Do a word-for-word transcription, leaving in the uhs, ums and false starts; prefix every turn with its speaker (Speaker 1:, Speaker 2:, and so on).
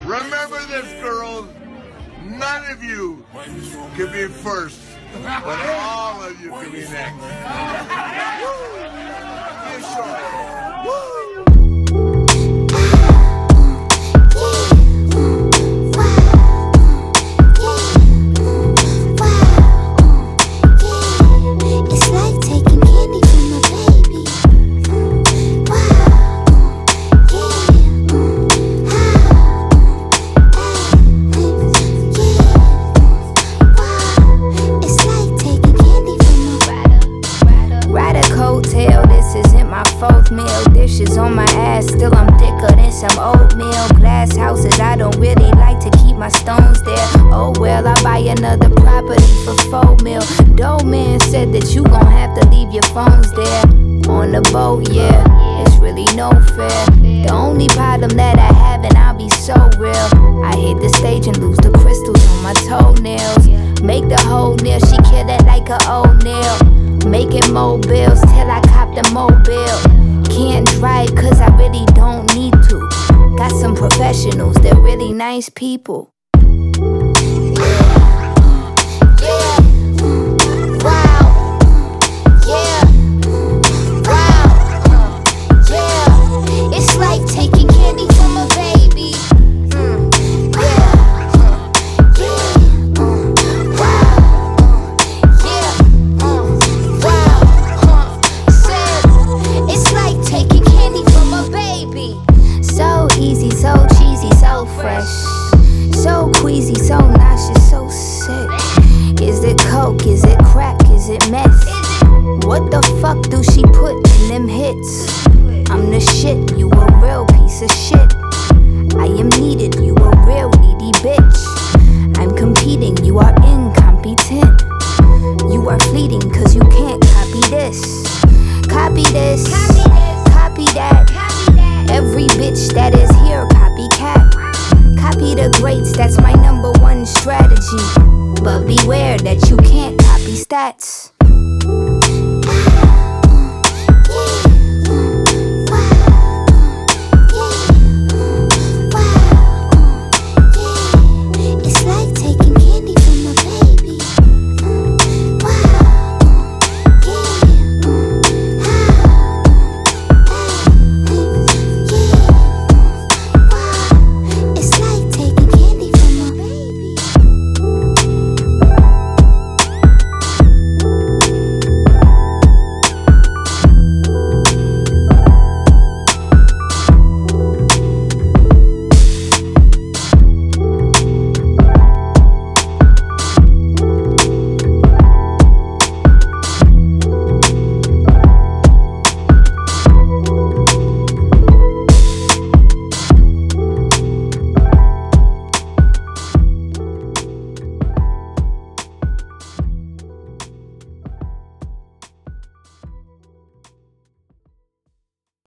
Speaker 1: Remember this, girls. None of you can be first, but all of you can be next. You sure? Woo!
Speaker 2: This isn't my fourth meal. Dishes on my ass, still I'm thicker than some oatmeal. Glass houses, I don't really like to keep my stones there. Oh well, I'll buy another property for four mil. Doe man said that you gon' have to leave your phones there. On the boat, yeah, it's really no fair. The only problem that I have, and I'll be so real, I hit the stage and lose the crystals on my toenails. Make the whole nail, she kill it like a old nail. Making mobiles till I cop the mobile. Can't drive cause I really don't need to. Got some professionals, they're really nice people. Easy, so cheesy, so fresh, so queasy, so nauseous, so sick. Is it coke, is it crack, is it meth? What the fuck do she put in them hits? I'm the shit, you a real piece of shit. I am needed, you a real needy bitch. I'm competing, you are incompetent. You are fleeting cause you can't copy this. Copy this, copy that. Every bitch that is here, copycat. Copy the greats, that's my number one strategy. But beware that you can't copy stats.